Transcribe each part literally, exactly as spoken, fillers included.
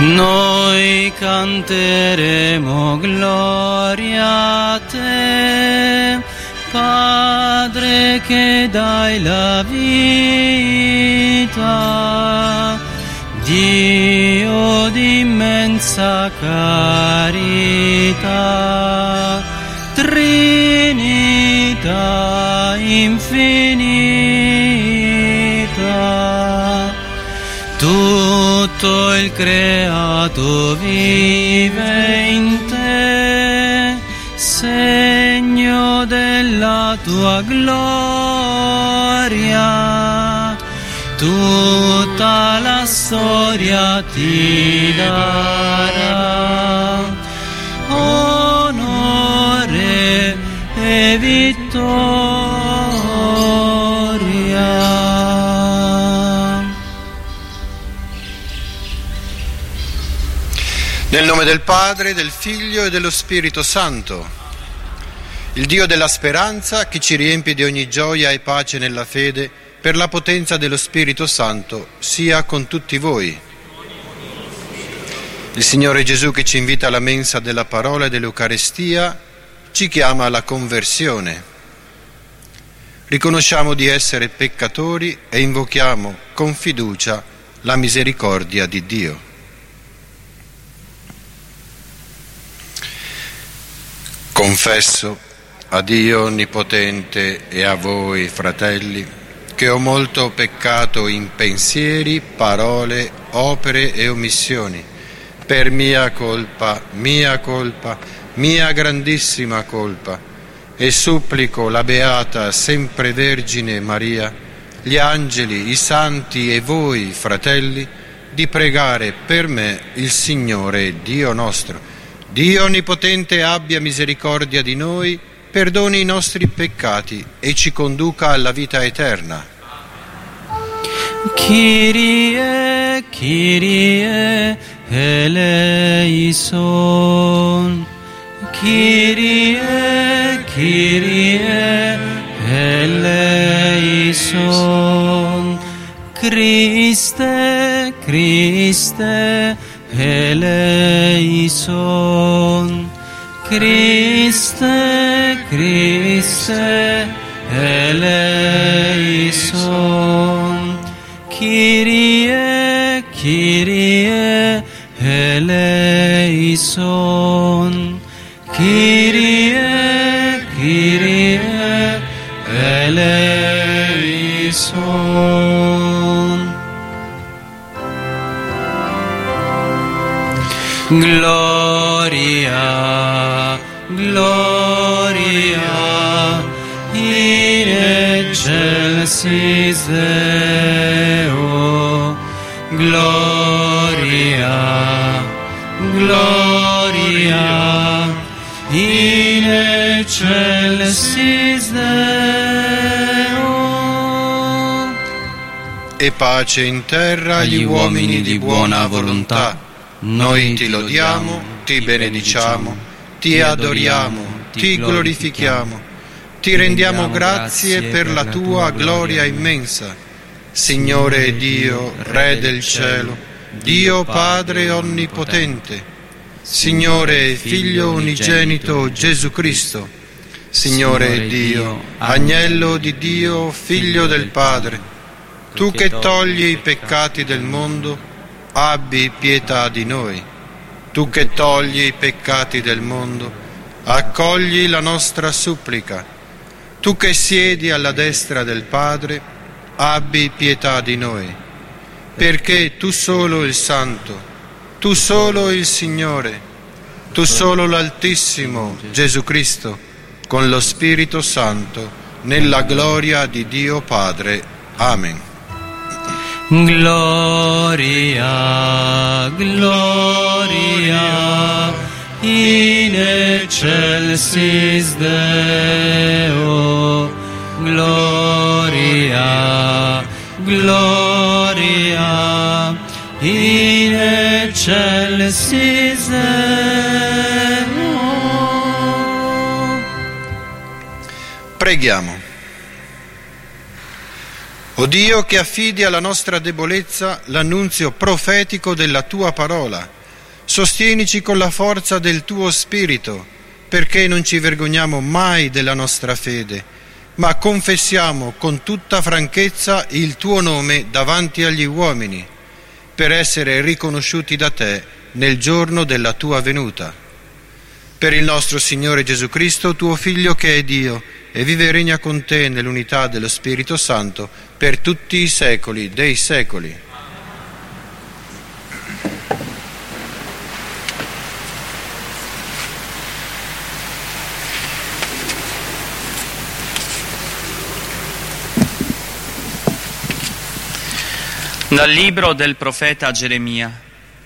Noi canteremo gloria a te, Padre che dai la vita, Dio di immensa carità, Trinità infinita. Tutto il creato vive in te, segno della tua gloria. Tutta la storia ti darà onore e vittoria. Nel nome del Padre, del Figlio e dello Spirito Santo, il Dio della speranza che ci riempie di ogni gioia e pace nella fede, per la potenza dello Spirito Santo, sia con tutti voi. Il Signore Gesù, che ci invita alla mensa della parola e dell'Eucarestia, ci chiama alla conversione. Riconosciamo di essere peccatori e invochiamo con fiducia la misericordia di Dio. Confesso a Dio Onnipotente e a voi, fratelli, che ho molto peccato in pensieri, parole, opere e omissioni, per mia colpa, mia colpa, mia grandissima colpa, e supplico la Beata Sempre Vergine Maria, gli angeli, i santi e voi, fratelli, di pregare per me il Signore Dio nostro. Dio Onnipotente abbia misericordia di noi, perdoni i nostri peccati e ci conduca alla vita eterna. Kyrie, Kyrie, eleison. Kyrie, Kyrie, eleison. Christe, Christe, eleison. Christe, Christe, eleison. Kyrie, Kyrie, eleison. Kyrie, Kyrie, eleison. Gloria, gloria in excelsis Deo. Gloria, gloria in excelsis Deo. E pace in terra agli uomini di buona volontà. Noi ti lodiamo, ti benediciamo, ti adoriamo, ti glorifichiamo, ti rendiamo grazie per la tua gloria immensa. Signore Dio, Re del cielo, Dio Padre onnipotente, Signore Figlio unigenito Gesù Cristo, Signore Dio, Agnello di Dio, Figlio del Padre, tu che togli i peccati del mondo, abbi pietà di noi. Tu che togli i peccati del mondo, accogli la nostra supplica. Tu che siedi alla destra del Padre, abbi pietà di noi. Perché tu solo il Santo, tu solo il Signore, tu solo l'Altissimo Gesù Cristo, con lo Spirito Santo, nella gloria di Dio Padre. Amen. Gloria, gloria in excelsis Deo. Gloria, gloria in excelsis Deo. Preghiamo. O Dio, che affidi alla nostra debolezza l'annunzio profetico della Tua parola sostienici con la forza del tuo Spirito, perché non ci vergogniamo mai della nostra fede, ma confessiamo con tutta franchezza il tuo nome davanti agli uomini, per essere riconosciuti da te nel giorno della tua venuta. Per il nostro Signore Gesù Cristo, tuo Figlio che è Dio, e vive e regna con te nell'unità dello Spirito Santo per tutti i secoli dei secoli. Dal libro del profeta Geremia.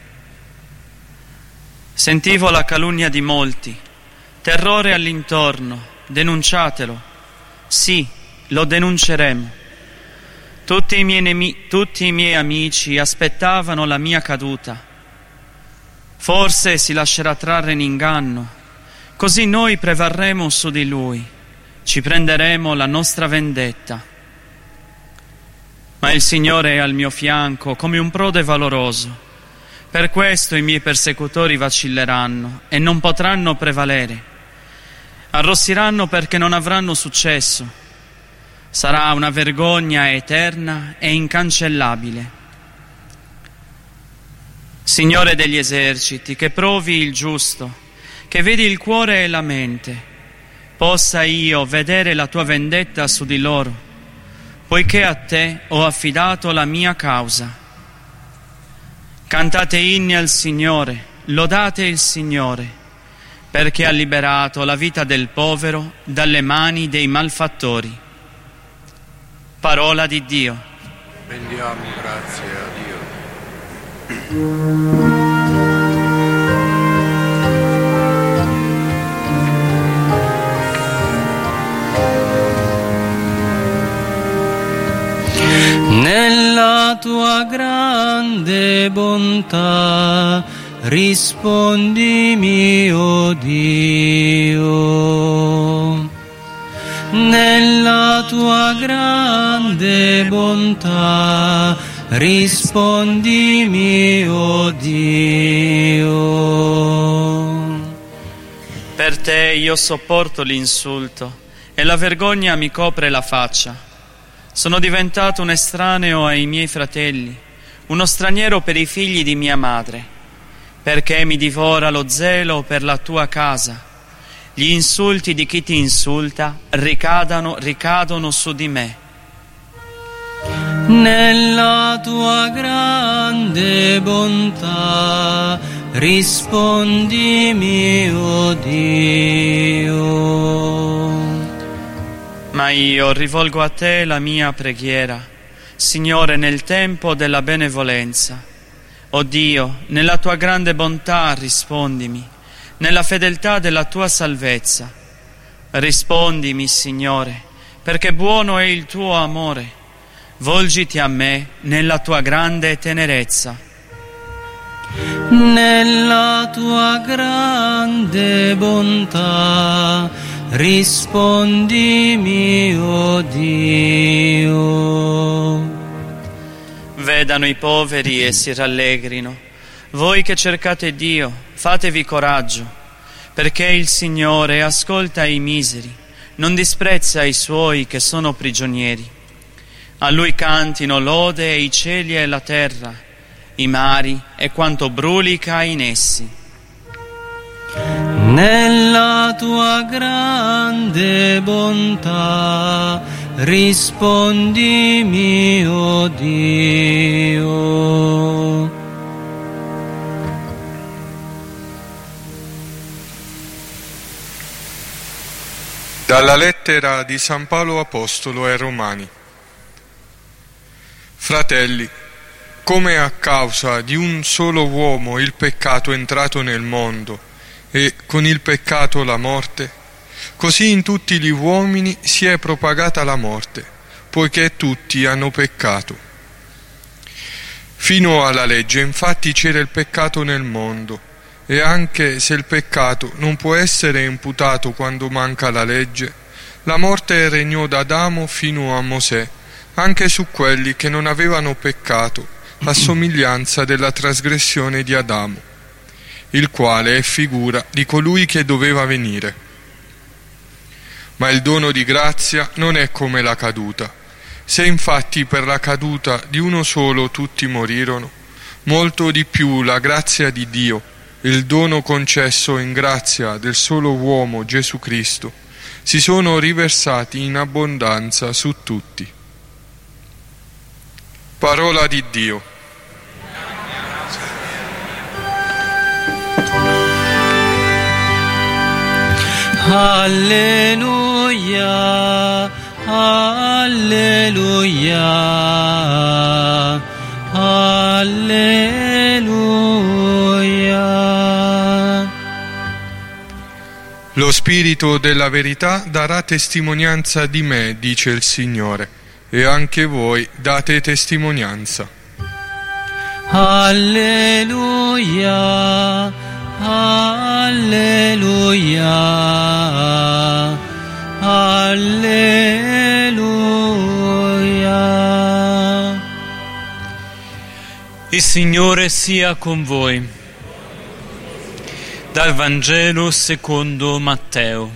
Sentivo la calunnia di molti, terrore all'intorno, denunciatelo. Sì, lo denunceremo. Tutti i miei nemi- tutti i miei amici aspettavano la mia caduta. Forse si lascerà trarre in inganno, così noi prevarremo su di lui, ci prenderemo la nostra vendetta. Ma il Signore è al mio fianco come un prode valoroso. Per questo i miei persecutori vacilleranno e non potranno prevalere. Arrossiranno perché non avranno successo. Sarà una vergogna eterna e incancellabile. Signore degli eserciti, che provi il giusto, che vedi il cuore e la mente, possa io vedere la tua vendetta su di loro, poiché a te ho affidato la mia causa. Cantate inni al Signore, lodate il Signore, perché ha liberato la vita del povero dalle mani dei malfattori. Parola di Dio. Rendiamo grazie a Dio. Nella tua grande bontà rispondimi, o Dio. Nella tua grande bontà rispondimi, o Dio. Per te io sopporto l'insulto e la vergogna mi copre la faccia. Sono diventato un estraneo ai miei fratelli, uno straniero per i figli di mia madre, perché mi divora lo zelo per la tua casa. Gli insulti di chi ti insulta ricadano, ricadono su di me. Nella tua grande bontà rispondimi, o Dio. Ma io rivolgo a te la mia preghiera, Signore, nel tempo della benevolenza. O Dio, nella tua grande bontà rispondimi, nella fedeltà della tua salvezza. Rispondimi, Signore, perché buono è il tuo amore. Volgiti a me nella tua grande tenerezza. Nella tua grande bontà rispondimi, o Dio. Vedano i poveri e si rallegrino. Voi che cercate Dio, fatevi coraggio, perché il Signore ascolta i miseri, non disprezza i suoi che sono prigionieri. A Lui cantino lode i cieli e la terra, i mari e quanto brulica in essi. Nella tua grande bontà rispondimi, o Dio. Dalla lettera di San Paolo Apostolo ai Romani. Fratelli, come a causa di un solo uomo il peccato è entrato nel mondo e con il peccato la morte, così in tutti gli uomini si è propagata la morte, poiché tutti hanno peccato. Fino alla legge, infatti, c'era il peccato nel mondo, e anche se il peccato non può essere imputato quando manca la legge, la morte regnò da Adamo fino a Mosè, anche su quelli che non avevano peccato, a somiglianza della trasgressione di Adamo. il quale è figura di colui che doveva venire. Ma il dono di grazia non è come la caduta. Se infatti per la caduta di uno solo tutti morirono, molto di più la grazia di Dio, il dono concesso in grazia del solo uomo Gesù Cristo, si sono riversati in abbondanza su tutti. Parola di Dio. Alleluia, alleluia, alleluia. Lo Spirito della verità darà testimonianza di me, dice il Signore, e anche voi date testimonianza. Alleluia, alleluia, alleluia. Il Signore sia con voi. Dal Vangelo secondo Matteo.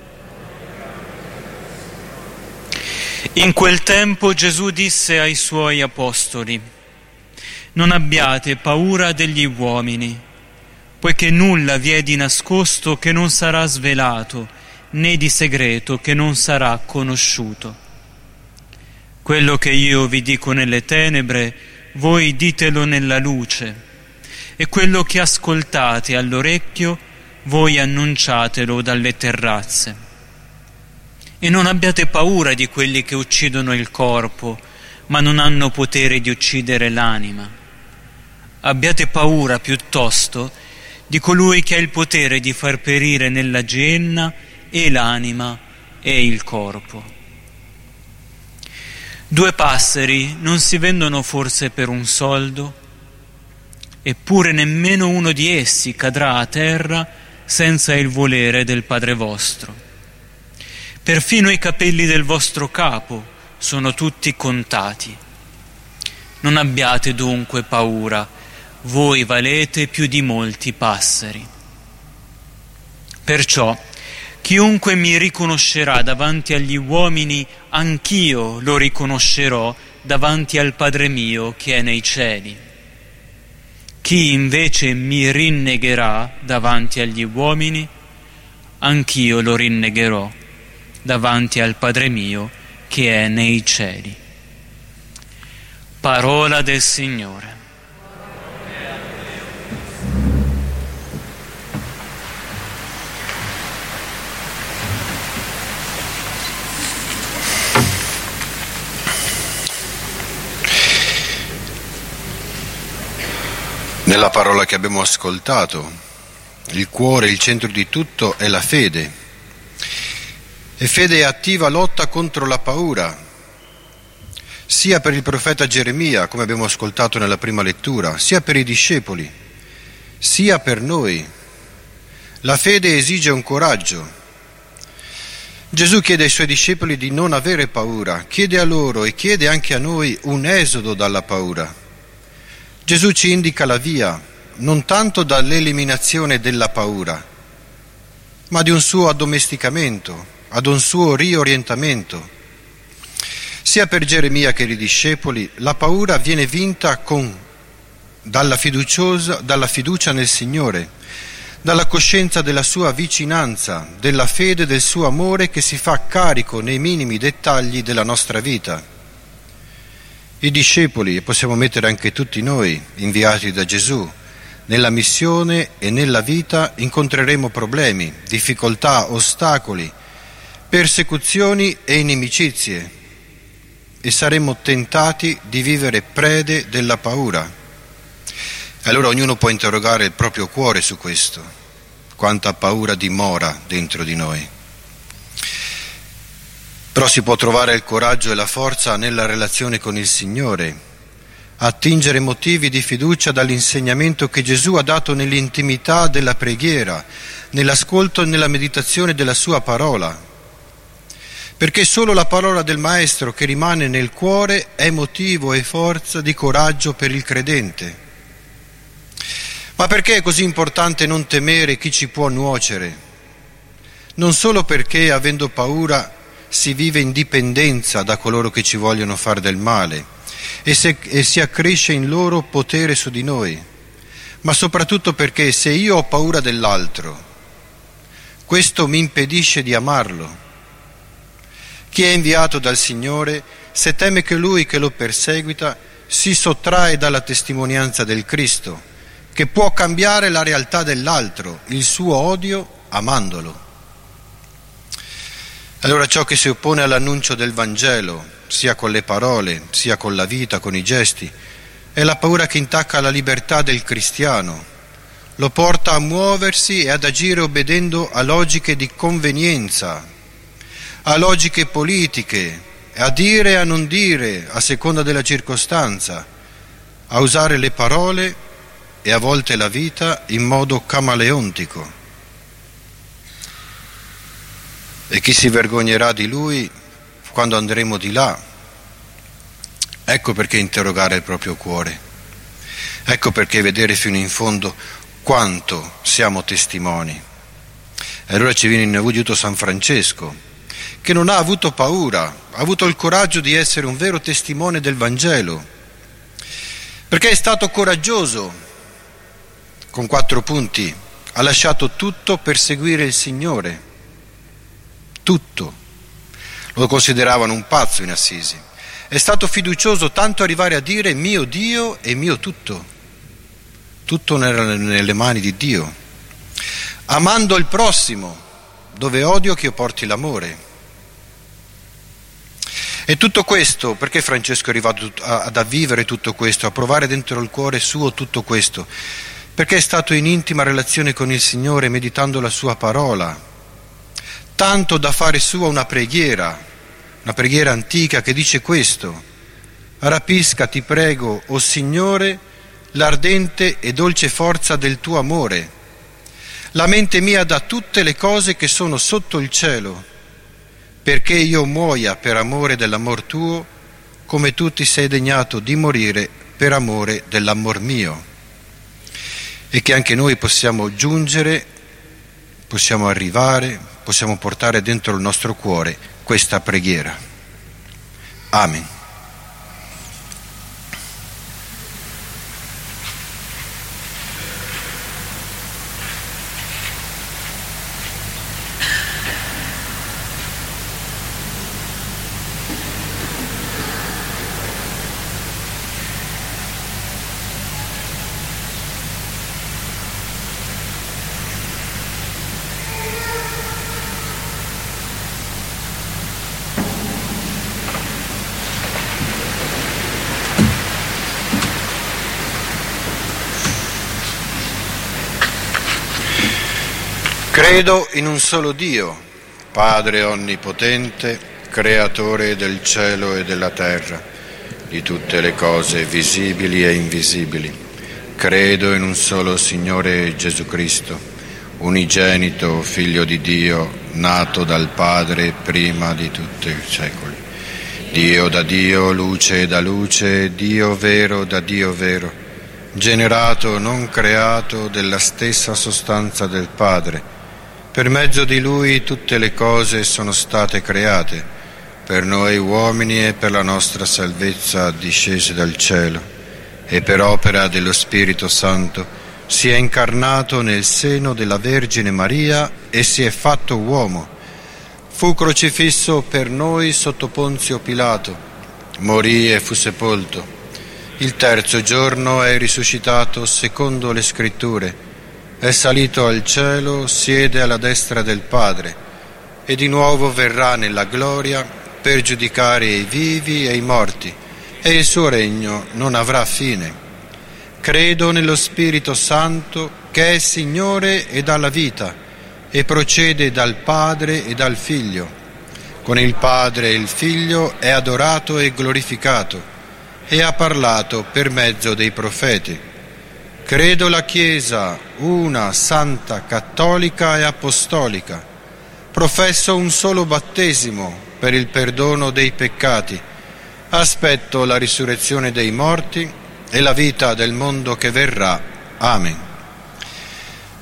In quel tempo Gesù disse ai suoi apostoli: non abbiate paura degli uomini, poiché nulla vi è di nascosto che non sarà svelato, né di segreto che non sarà conosciuto. Quello che io vi dico nelle tenebre, voi ditelo nella luce, e quello che ascoltate all'orecchio, voi annunciatelo dalle terrazze. E non abbiate paura di quelli che uccidono il corpo, ma non hanno potere di uccidere l'anima. Abbiate paura piuttosto di colui che ha il potere di far perire nella genna e l'anima e il corpo. Due passeri non si vendono forse per un soldo? Eppure nemmeno uno di essi cadrà a terra senza il volere del Padre vostro. Perfino i capelli del vostro capo sono tutti contati. Non abbiate dunque paura, voi valete più di molti passeri. Perciò, chiunque mi riconoscerà davanti agli uomini, anch'io lo riconoscerò davanti al Padre mio che è nei cieli. Chi invece mi rinnegherà davanti agli uomini, anch'io lo rinnegherò davanti al Padre mio che è nei cieli. Parola del Signore. Nella parola che abbiamo ascoltato, il cuore, il centro di tutto è la fede. E fede è attiva lotta contro la paura, sia per il profeta Geremia, come abbiamo ascoltato nella prima lettura, sia per i discepoli, sia per noi. La fede esige un coraggio. Gesù chiede ai suoi discepoli di non avere paura, chiede a loro e chiede anche a noi un esodo dalla paura. Gesù ci indica la via, non tanto dall'eliminazione della paura, ma di un suo addomesticamento, ad un suo riorientamento. Sia per Geremia che per i discepoli, la paura viene vinta con, dalla, fiduciosa, dalla fiducia nel Signore, dalla coscienza della sua vicinanza, della fede del suo amore che si fa carico nei minimi dettagli della nostra vita. I discepoli, e possiamo mettere anche tutti noi, inviati da Gesù, nella missione e nella vita incontreremo problemi, difficoltà, ostacoli, persecuzioni e inimicizie e saremo tentati di vivere prede della paura. Allora ognuno può interrogare il proprio cuore su questo, quanta paura dimora dentro di noi. Però si può trovare il coraggio e la forza nella relazione con il Signore, attingere motivi di fiducia dall'insegnamento che Gesù ha dato nell'intimità della preghiera, nell'ascolto e nella meditazione della sua parola. Perché solo la parola del Maestro che rimane nel cuore è motivo e forza di coraggio per il credente. Ma perché è così importante non temere chi ci può nuocere? Non solo perché, avendo paura, si vive in dipendenza da coloro che ci vogliono far del male e, se, e si accresce in loro potere su di noi, ma soprattutto perché se io ho paura dell'altro, questo mi impedisce di amarlo. Chi è inviato dal Signore, se teme che Lui che lo perseguita, si sottrae dalla testimonianza del Cristo, che può cambiare la realtà dell'altro, il suo odio, amandolo. Allora ciò che si oppone all'annuncio del Vangelo, sia con le parole, sia con la vita, con i gesti, è la paura che intacca la libertà del cristiano, lo porta a muoversi e ad agire obbedendo a logiche di convenienza, a logiche politiche, a dire e a non dire a seconda della circostanza, a usare le parole e a volte la vita in modo camaleontico. E chi si vergognerà di lui quando andremo di là? Ecco perché interrogare il proprio cuore, ecco perché vedere fino in fondo quanto siamo testimoni. E allora ci viene in aiuto San Francesco, che non ha avuto paura, ha avuto il coraggio di essere un vero testimone del Vangelo, perché è stato coraggioso, con quattro punti, ha lasciato tutto per seguire il Signore, tutto. Lo consideravano un pazzo in Assisi. È stato fiducioso tanto arrivare a dire mio Dio e mio tutto. Tutto era nelle mani di Dio. Amando il prossimo, dove odio che io porti l'amore. E tutto questo, perché Francesco è arrivato ad vivere tutto questo, a provare dentro il cuore suo tutto questo? Perché è stato in intima relazione con il Signore, meditando la sua parola, tanto da fare sua una preghiera, una preghiera antica che dice questo: rapisca, ti prego, o Signore, l'ardente e dolce forza del tuo amore, la mente mia da tutte le cose che sono sotto il cielo, perché io muoia per amore dell'amor tuo, come tu ti sei degnato di morire per amore dell'amor mio. E che anche noi possiamo giungere, possiamo arrivare, possiamo portare dentro il nostro cuore questa preghiera. Amen. Credo in un solo Dio, Padre onnipotente, creatore del cielo e della terra, di tutte le cose visibili e invisibili. Credo in un solo Signore Gesù Cristo, unigenito Figlio di Dio, nato dal Padre prima di tutti i secoli. Dio da Dio, luce da luce, Dio vero da Dio vero, generato, non creato, della stessa sostanza del Padre. Per mezzo di Lui tutte le cose sono state create, per noi uomini e per la nostra salvezza discese dal cielo, e per opera dello Spirito Santo si è incarnato nel seno della Vergine Maria e si è fatto uomo. Fu crocifisso per noi sotto Ponzio Pilato, morì e fu sepolto. Il terzo giorno è risuscitato secondo le Scritture. È salito al cielo, siede alla destra del Padre e di nuovo verrà nella gloria per giudicare i vivi e i morti, e il suo regno non avrà fine. Credo nello Spirito Santo, che è Signore e dà la vita e procede dal Padre e dal Figlio. Con il Padre e il Figlio è adorato e glorificato e ha parlato per mezzo dei profeti. Credo la Chiesa, una, santa, cattolica e apostolica. Professo un solo battesimo per il perdono dei peccati. Aspetto la risurrezione dei morti e la vita del mondo che verrà. Amen.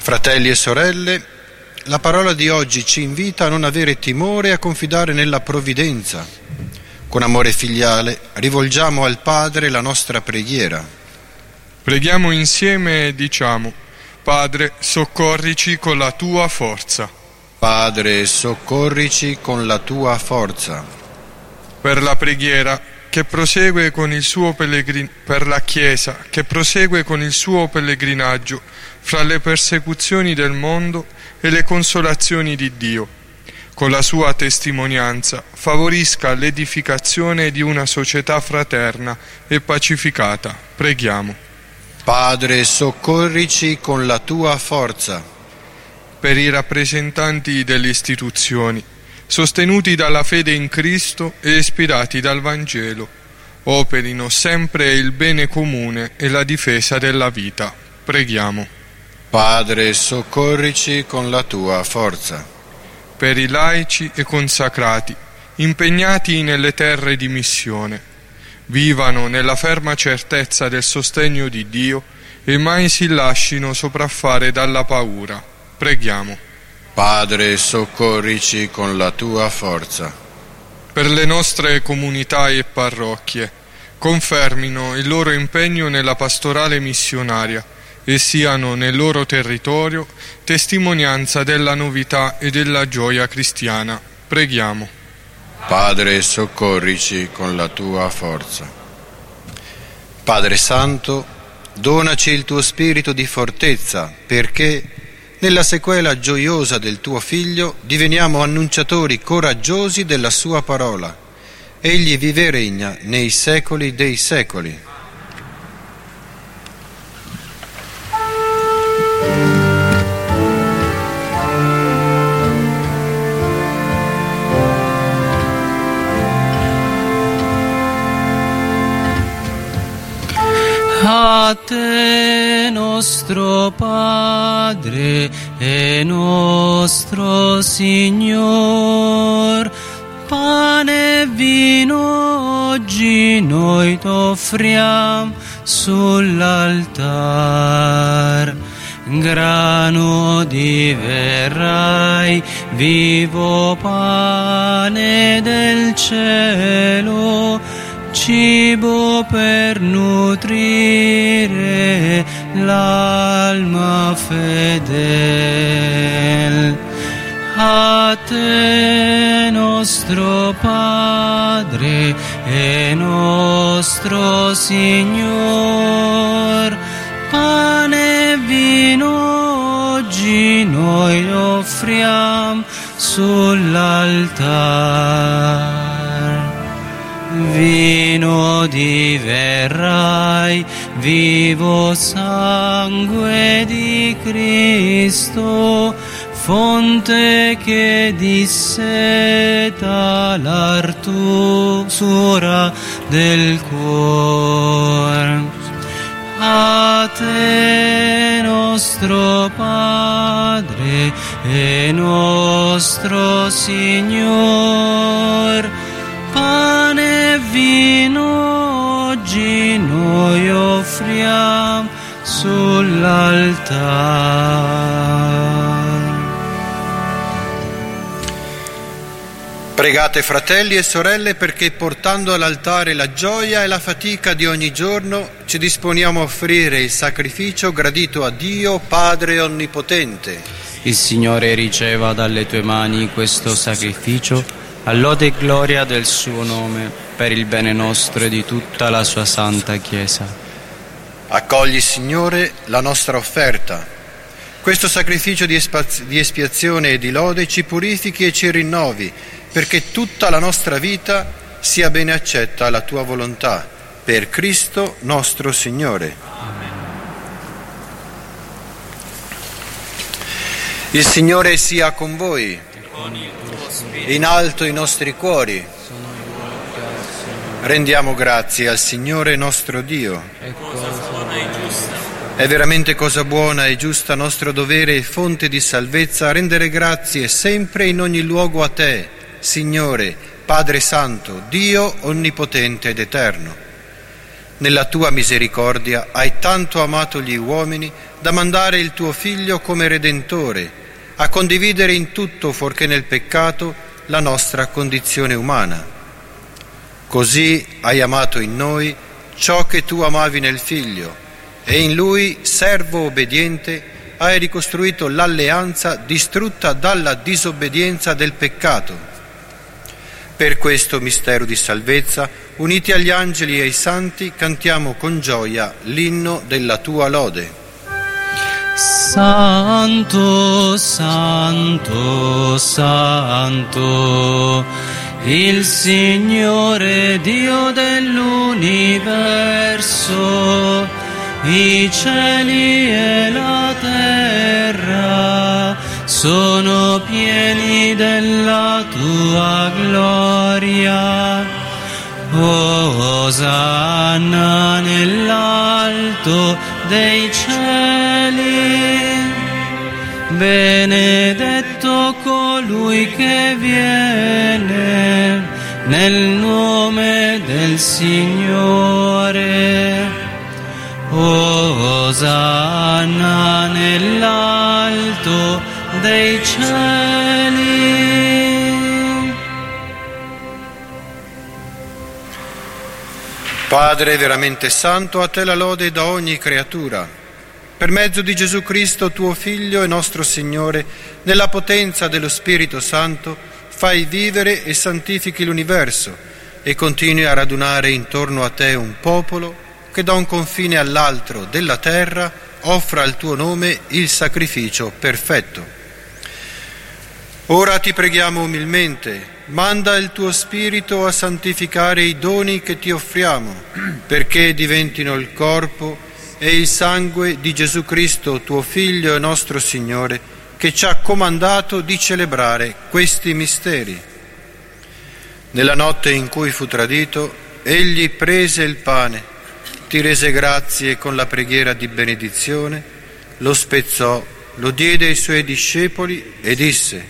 Fratelli e sorelle, la parola di oggi ci invita a non avere timore e a confidare nella provvidenza. Con amore filiale rivolgiamo al Padre la nostra preghiera. Preghiamo insieme e diciamo: Padre, soccorrici con la tua forza. Padre, soccorrici con la tua forza. Per la preghiera che prosegue con il suo pellegrin- per la Chiesa che prosegue con il suo pellegrinaggio fra le persecuzioni del mondo e le consolazioni di Dio, con la sua testimonianza favorisca l'edificazione di una società fraterna e pacificata. Preghiamo. Padre, soccorrici con la tua forza. Per i rappresentanti delle istituzioni, sostenuti dalla fede in Cristo e ispirati dal Vangelo, operino sempre il bene comune e la difesa della vita. Preghiamo. Padre, soccorrici con la tua forza. Per i laici e consacrati, impegnati nelle terre di missione, vivano nella ferma certezza del sostegno di Dio e mai si lascino sopraffare dalla paura. Preghiamo. Padre, soccorrici con la tua forza. Per le nostre comunità e parrocchie, confermino il loro impegno nella pastorale missionaria e siano nel loro territorio testimonianza della novità e della gioia cristiana. Preghiamo. Padre, soccorrici con la tua forza. Padre Santo, donaci il tuo spirito di fortezza, perché nella sequela gioiosa del tuo Figlio diveniamo annunciatori coraggiosi della sua parola. Egli vive e regna nei secoli dei secoli. A te, nostro Padre e nostro Signor, pane e vino oggi noi t'offriamo sull'altar. Grano diverrai, vivo pane del cielo, cibo per nutrire l'alma fedel. A te, nostro Padre e nostro Signor, pane e vino oggi noi offriamo sull'altar. Vino diverrai, vivo sangue di Cristo, fonte che disseta l'artusura del cuore. A te, nostro Padre e nostro Signor, pane e vino oggi noi offriamo sull'altar. Pregate, fratelli e sorelle, perché portando all'altare la gioia e la fatica di ogni giorno ci disponiamo a offrire il sacrificio gradito a Dio Padre Onnipotente. Il Signore riceva dalle tue mani questo sacrificio, a lode e gloria del suo nome, per il bene nostro e di tutta la sua santa Chiesa. Accogli, Signore, la nostra offerta. Questo sacrificio di, espaz- di espiazione e di lode ci purifichi e ci rinnovi, perché tutta la nostra vita sia bene accetta alla tua volontà, per Cristo nostro Signore. Amen. Il Signore sia con voi. In alto i nostri cuori. Rendiamo grazie al Signore nostro Dio. È veramente cosa buona e giusta, nostro dovere e fonte di salvezza, rendere grazie sempre in ogni luogo a Te, Signore, Padre Santo, Dio onnipotente ed eterno. Nella Tua misericordia hai tanto amato gli uomini da mandare il tuo Figlio come Redentore, a condividere in tutto, fuorché nel peccato, la nostra condizione umana. Così hai amato in noi ciò che tu amavi nel Figlio, e in Lui, servo obbediente, hai ricostruito l'alleanza distrutta dalla disobbedienza del peccato. Per questo mistero di salvezza, uniti agli angeli e ai santi, cantiamo con gioia l'inno della tua lode. Santo, Santo, Santo, il Signore Dio dell'universo, i cieli e la terra sono pieni della tua gloria. Osanna nell'alto dei cieli, benedetto colui che viene nel nome del Signore. Osanna nell'alto dei cieli. Padre veramente santo, a te la lode da ogni creatura. Per mezzo di Gesù Cristo, tuo Figlio e nostro Signore, nella potenza dello Spirito Santo, fai vivere e santifichi l'universo e continui a radunare intorno a te un popolo che da un confine all'altro della terra offra al tuo nome il sacrificio perfetto. Ora ti preghiamo umilmente, manda il tuo Spirito a santificare i doni che ti offriamo, perché diventino il corpo e il sangue di Gesù Cristo, tuo Figlio e nostro Signore, che ci ha comandato di celebrare questi misteri. Nella notte in cui fu tradito, egli prese il pane, ti rese grazie con la preghiera di benedizione, lo spezzò, lo diede ai suoi discepoli e disse: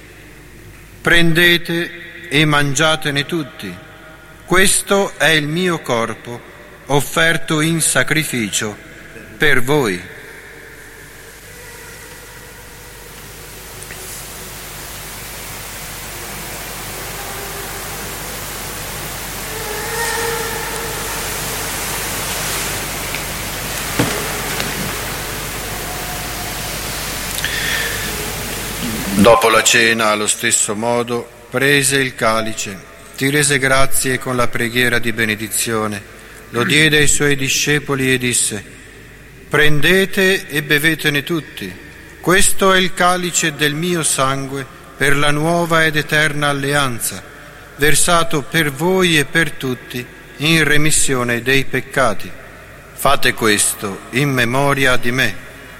prendete e mangiatene tutti, questo è il mio corpo, offerto in sacrificio per voi. Dopo la cena, allo stesso modo, prese il calice, ti rese grazie con la preghiera di benedizione, lo diede ai suoi discepoli e disse: prendete e bevetene tutti, questo è il calice del mio sangue per la nuova ed eterna alleanza, versato per voi e per tutti in remissione dei peccati. Fate questo in memoria di me.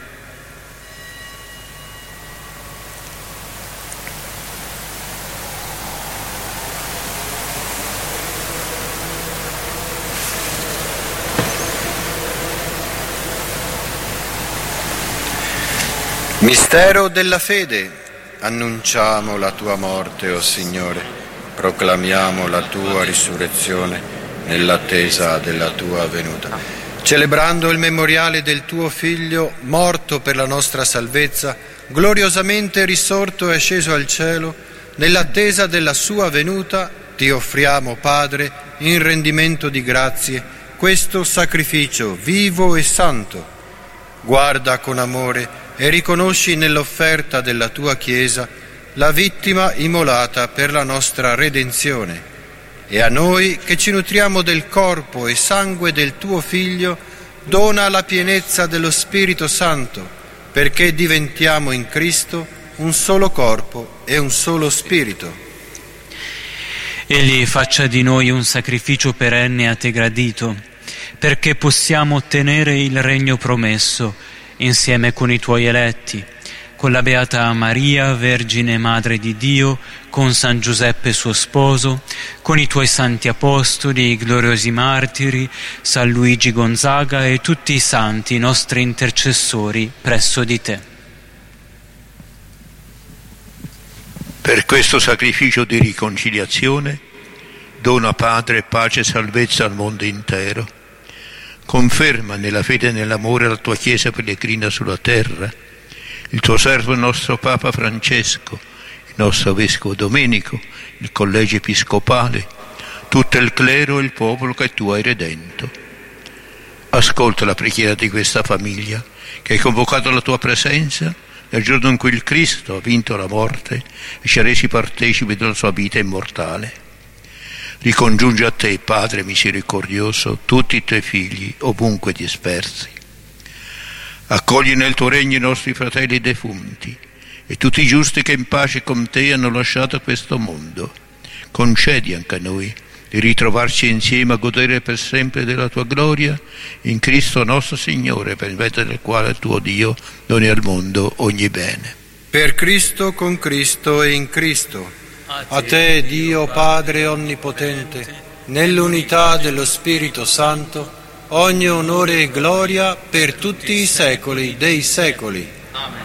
Mistero della fede. Annunciamo la tua morte, o Signore, proclamiamo la tua risurrezione nell'attesa della tua venuta. Celebrando il memoriale del tuo Figlio, morto per la nostra salvezza, gloriosamente risorto e asceso al cielo, nell'attesa della sua venuta, ti offriamo, Padre, in rendimento di grazie, questo sacrificio vivo e santo. Guarda con amore e riconosci nell'offerta della tua Chiesa la vittima immolata per la nostra redenzione, e a noi che ci nutriamo del corpo e sangue del tuo Figlio dona la pienezza dello Spirito Santo, perché diventiamo in Cristo un solo corpo e un solo Spirito. Egli faccia di noi un sacrificio perenne a te gradito, perché possiamo ottenere il regno promesso insieme con i tuoi eletti, con la Beata Maria, Vergine Madre di Dio, con San Giuseppe suo sposo, con i tuoi santi apostoli, i gloriosi martiri, San Luigi Gonzaga e tutti i santi nostri intercessori presso di te. Per questo sacrificio di riconciliazione, dona, Padre, pace e salvezza al mondo intero. Conferma nella fede e nell'amore la tua Chiesa pellegrina sulla terra, il tuo servo il nostro Papa Francesco, il nostro Vescovo Domenico, il Collegio Episcopale, tutto il clero e il popolo che tu hai redento. Ascolta la preghiera di questa famiglia che hai convocato alla tua presenza nel giorno in cui il Cristo ha vinto la morte e ci ha resi partecipi della sua vita immortale. Ricongiunge a te, Padre misericordioso, tutti i tuoi figli, ovunque dispersi. Accogli nel tuo regno i nostri fratelli defunti e tutti i giusti che in pace con te hanno lasciato questo mondo. Concedi anche a noi di ritrovarci insieme a godere per sempre della tua gloria in Cristo nostro Signore, per mezzo del quale il tuo Dio doni al mondo ogni bene. Per Cristo, con Cristo e in Cristo, a te Dio Padre Onnipotente, nell'unità dello Spirito Santo, ogni onore e gloria per tutti i secoli dei secoli. Amen.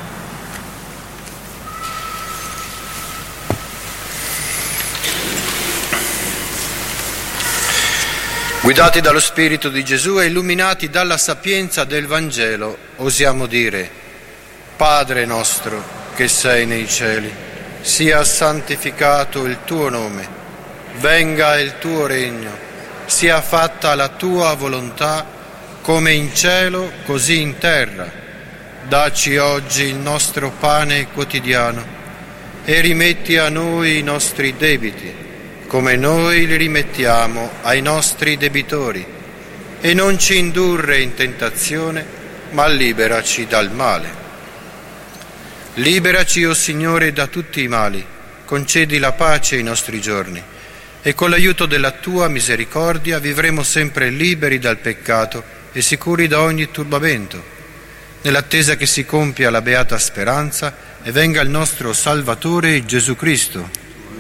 Guidati dallo Spirito di Gesù e illuminati dalla sapienza del Vangelo, osiamo dire: Padre nostro che sei nei cieli, sia santificato il tuo nome, venga il tuo regno, sia fatta la tua volontà, come in cielo così in terra. Dacci oggi il nostro pane quotidiano e rimetti a noi i nostri debiti, come noi li rimettiamo ai nostri debitori, e non ci indurre in tentazione, ma liberaci dal male. Liberaci, o Signore, da tutti i mali, concedi la pace ai nostri giorni, e con l'aiuto della tua misericordia vivremo sempre liberi dal peccato e sicuri da ogni turbamento, nell'attesa che si compia la beata speranza e venga il nostro Salvatore Gesù Cristo.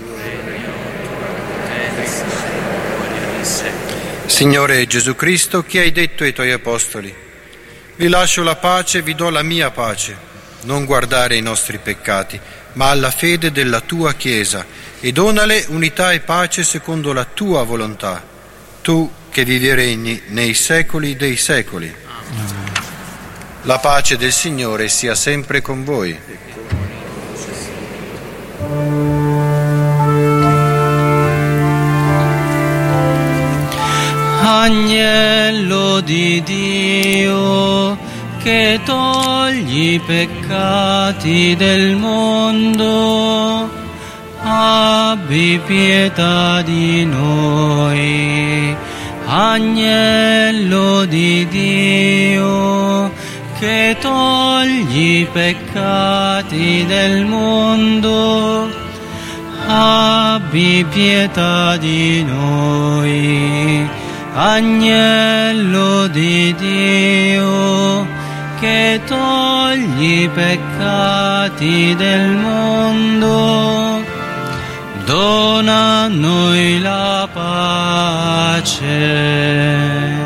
Signore Gesù Cristo, che hai detto ai tuoi apostoli: vi lascio la pace, vi do la mia pace. Non guardare ai nostri peccati, ma alla fede della tua Chiesa, e donale unità e pace secondo la tua volontà, tu che vivi e regni nei secoli dei secoli. La pace del Signore sia sempre con voi. Agnello di Dio, che togli i peccati del mondo, abbi pietà di noi. Agnello di Dio, che togli i peccati del mondo, abbi pietà di noi. Agnello di Dio, che togli i peccati del mondo, dona a noi la pace.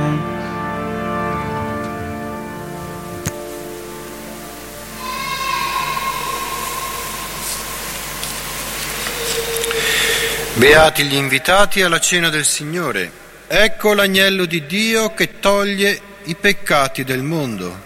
Beati gli invitati alla cena del Signore. Ecco l'agnello di Dio che toglie i peccati del mondo.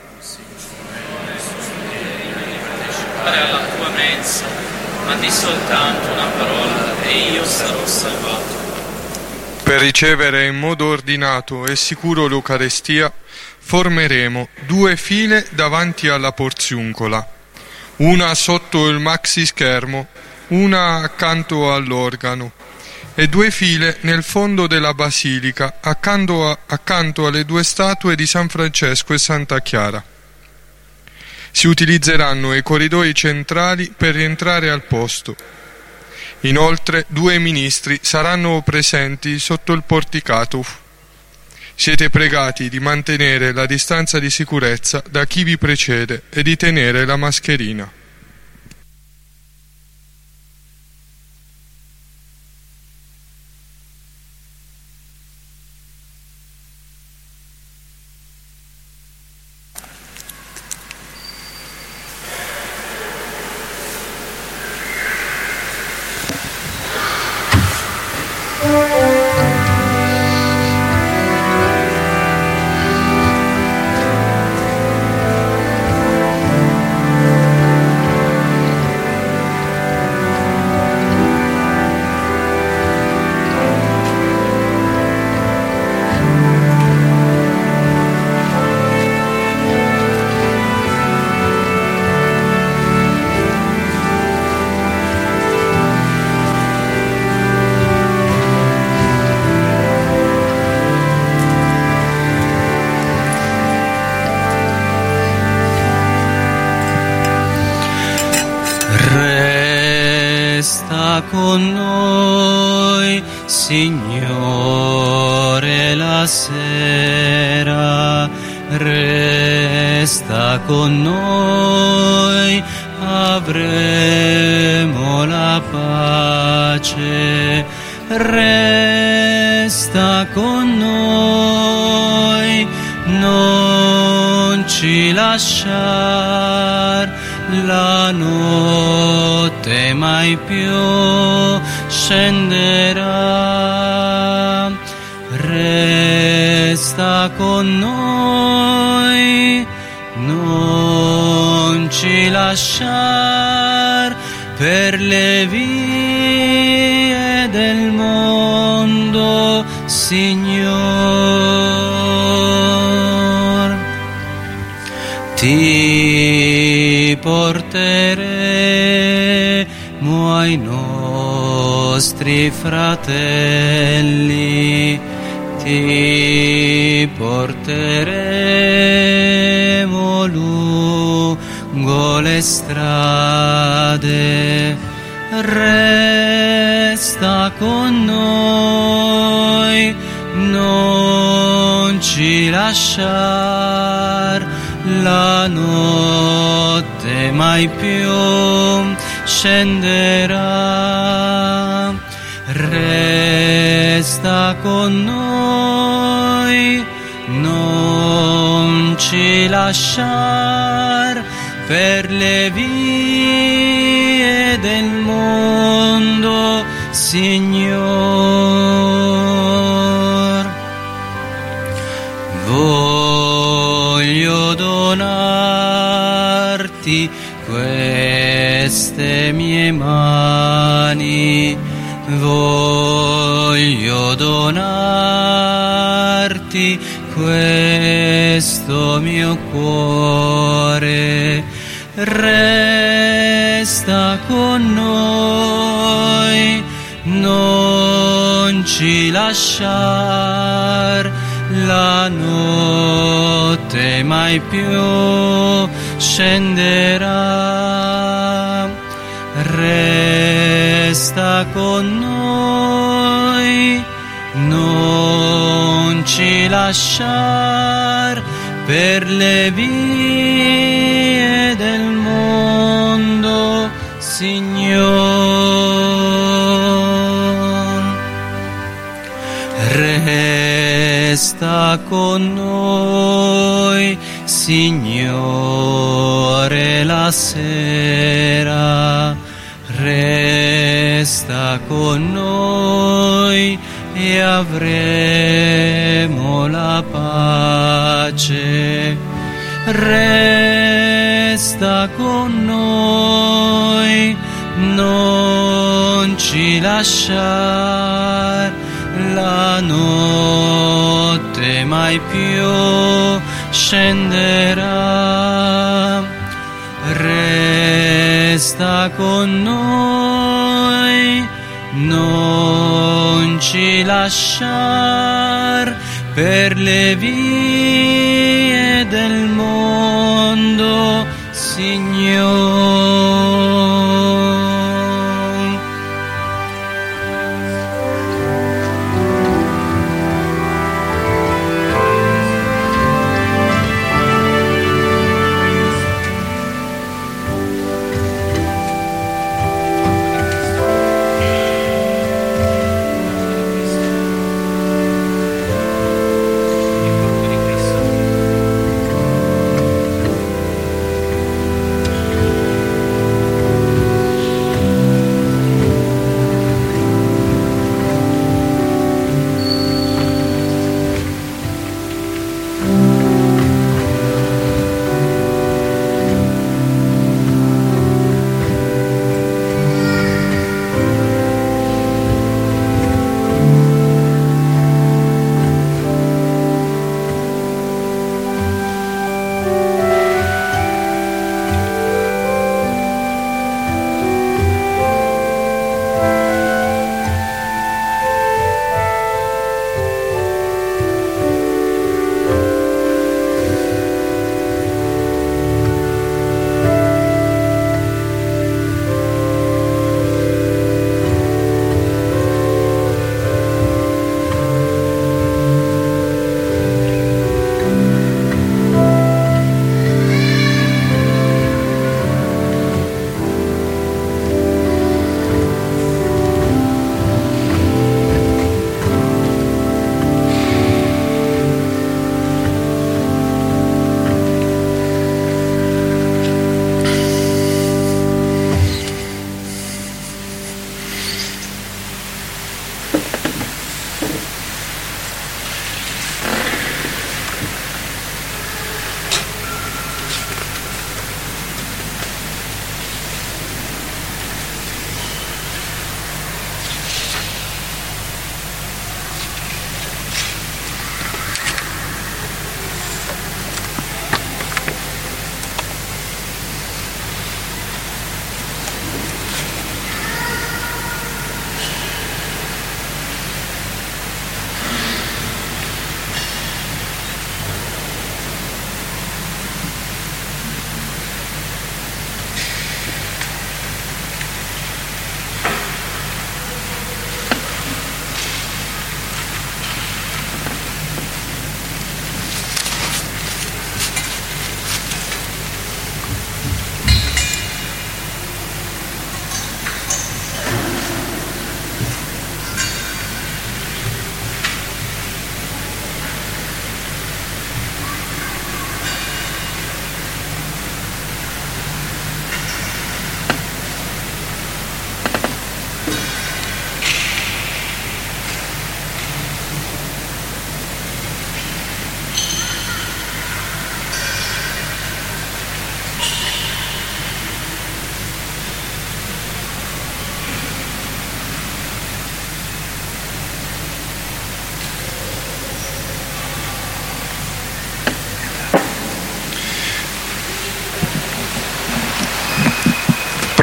Partecipare alla tua mensa, ma di soltanto una parola e io sarò salvato. Per ricevere in modo ordinato e sicuro l'Eucarestia, formeremo due file davanti alla porziuncola, una sotto il maxi schermo, una accanto all'organo, e due file nel fondo della basilica, accanto, a, accanto alle due statue di San Francesco e Santa Chiara. Si utilizzeranno i corridoi centrali per rientrare al posto. Inoltre, due ministri saranno presenti sotto il porticato. Siete pregati di mantenere la distanza di sicurezza da chi vi precede e di tenere la mascherina. con noi, Signore, la sera, resta con noi, avremo la pace, resta con noi, non ci lasciar la notte mai più scenderà, resta con noi, non ci lasciar per le vie del mondo, Signor. Ti porteremo ai nostri fratelli, ti porteremo lungo le strade, resta con noi, non ci lasciar la notte mai più scenderà, resta con noi, non ci lasciar per le vie del mondo, Signor. Voglio donarti queste mie mani, voglio donarti questo mio cuore, resta con noi, non ci lasciar la notte mai più scenderà, resta con noi, non ci lasciar per le vie del mondo, Signor. Resta con noi, Signore, la sera, resta con noi e avremo la pace, resta con noi, non ci lasciar la notte mai più scenderà, resta con noi, non ci lasciar per le vie del mondo, Signor.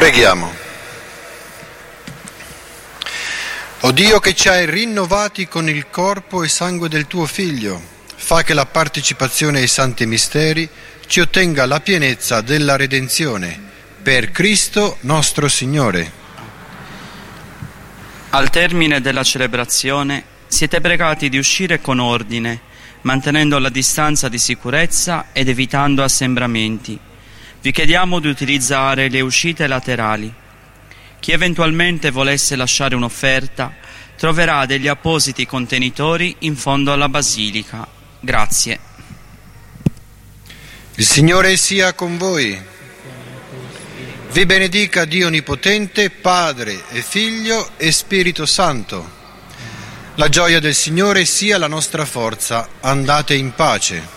Preghiamo. O Dio che ci hai rinnovati con il corpo e sangue del tuo Figlio, fa che la partecipazione ai santi misteri ci ottenga la pienezza della redenzione, per Cristo nostro Signore. Al termine della celebrazione siete pregati di uscire con ordine, mantenendo la distanza di sicurezza ed evitando assembramenti. Vi chiediamo di utilizzare le uscite laterali. Chi eventualmente volesse lasciare un'offerta troverà degli appositi contenitori in fondo alla basilica. Grazie. Il Signore sia con voi. Vi benedica Dio Onnipotente, Padre e Figlio e Spirito Santo. La gioia del Signore sia la nostra forza. Andate in pace.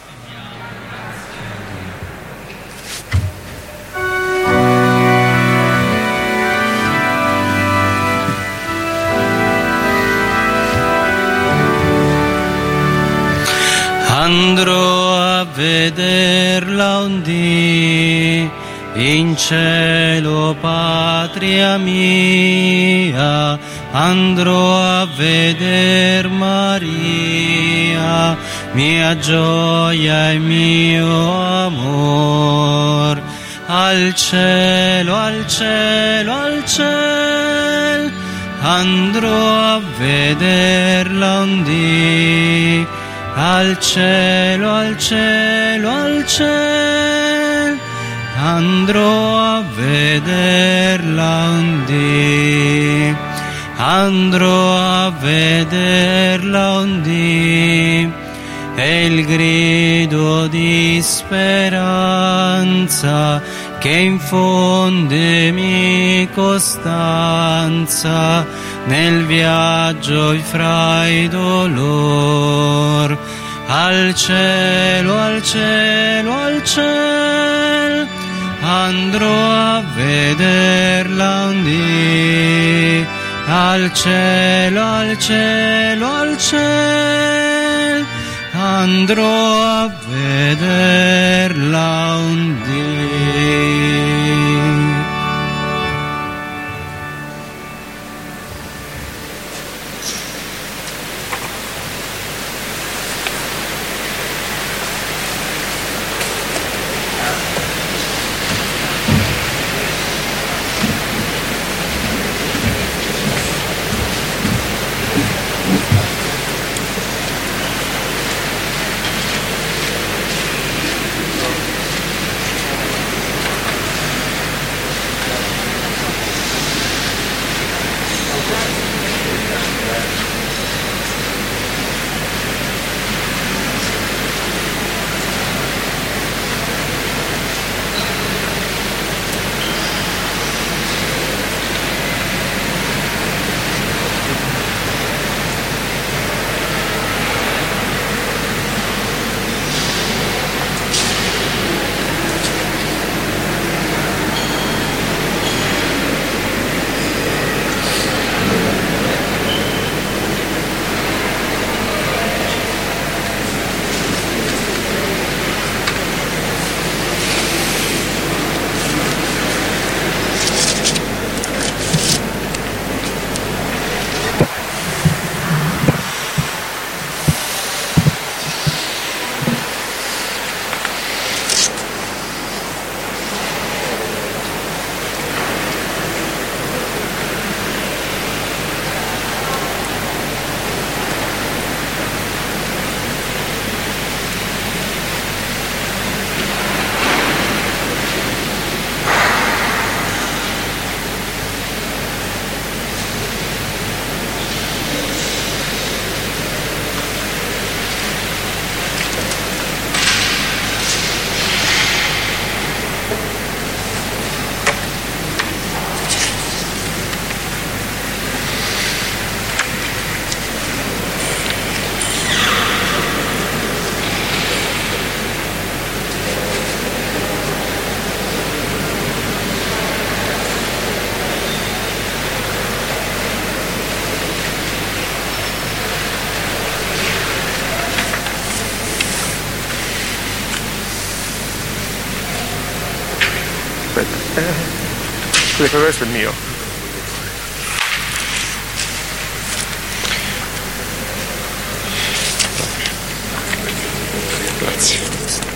Andrò a vederla un dì in cielo, patria mia, andrò a veder Maria, mia gioia e mio amor. Al cielo, al cielo, al cielo, andrò a vederla un dì. Al cielo, al cielo, al cielo, andrò a vederla un dì, andrò a vederla un dì, e il grido di speranza che infondemi costanza nel viaggio fra i dolor. Al cielo, al cielo, al cielo, andrò a vederla un dì. Al cielo, al cielo, al cielo, andrò a vederla un dì. Questo è il mio. Grazie.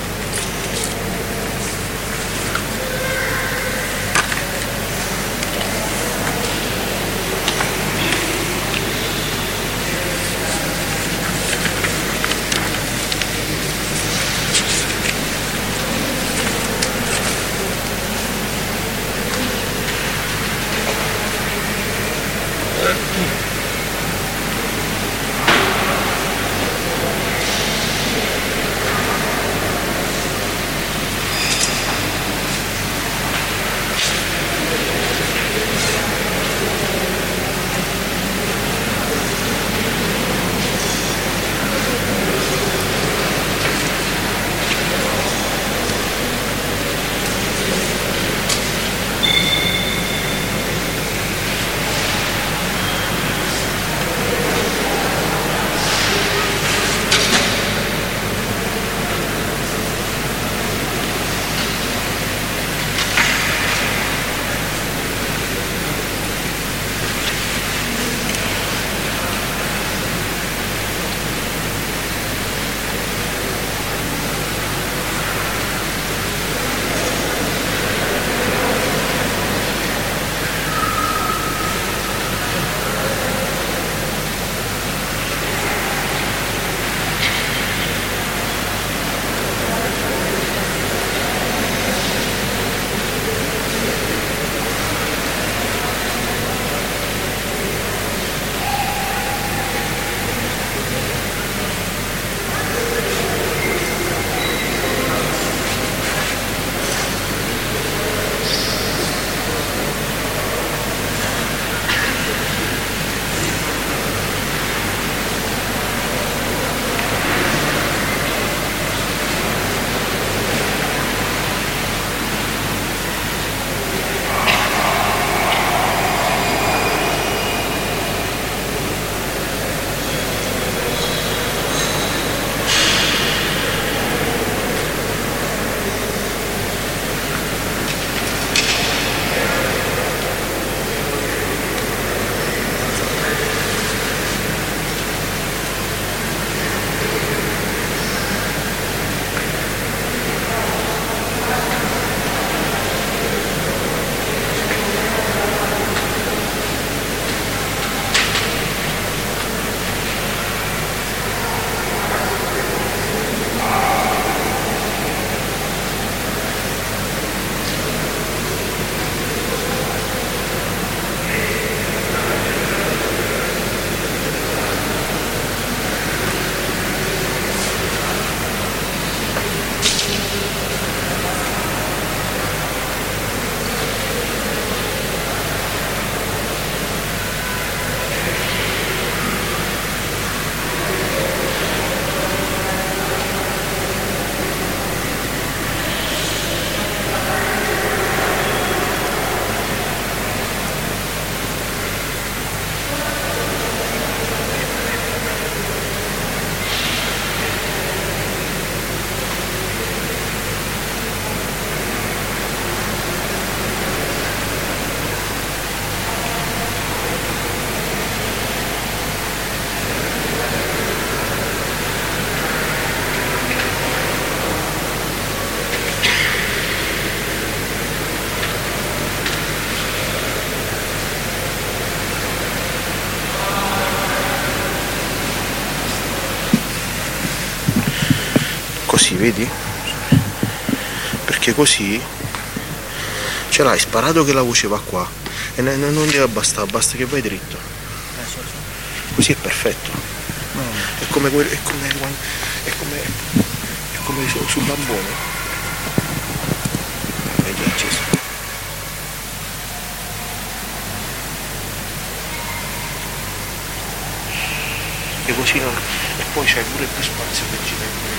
Così, vedi? Perché così ce l'hai sparato che la voce va qua e non deve bastare, basta che vai dritto. Così è perfetto. È come, è come, è come, è come su, sul bambone. Vedi, è acceso. E così non, e poi c'hai pure più spazio per girare.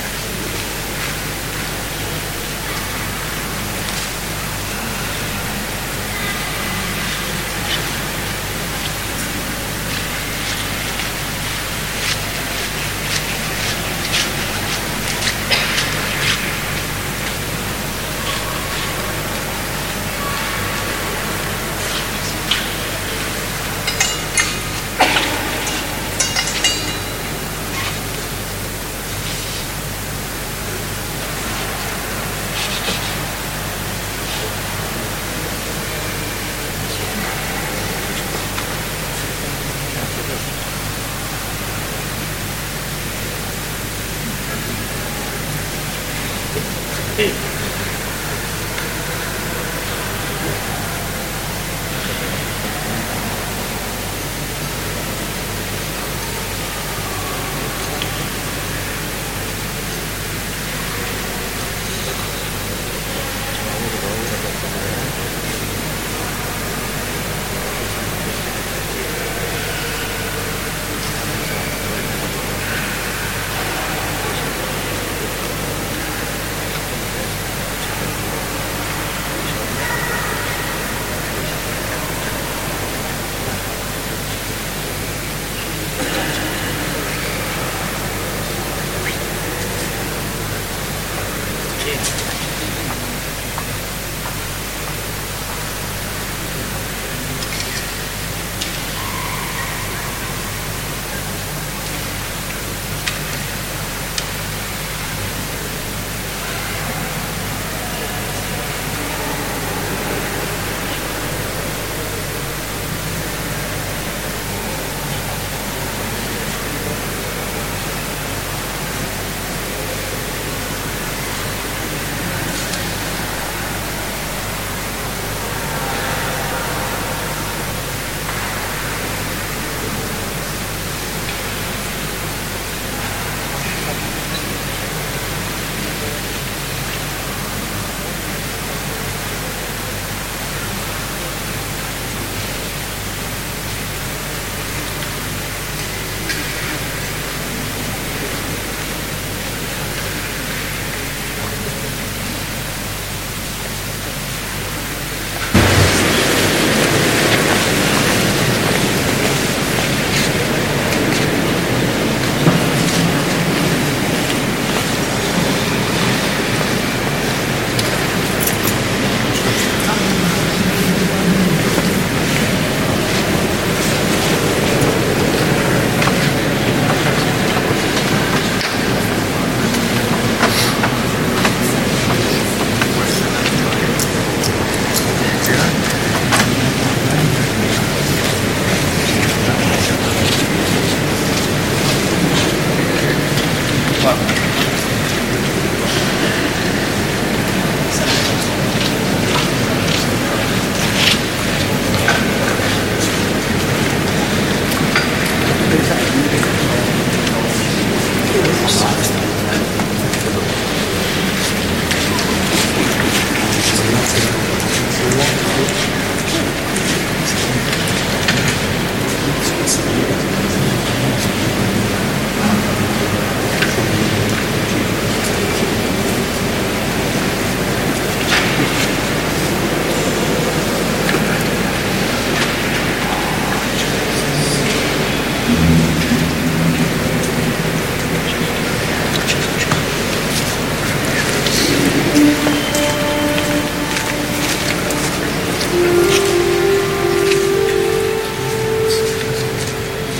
Guarda.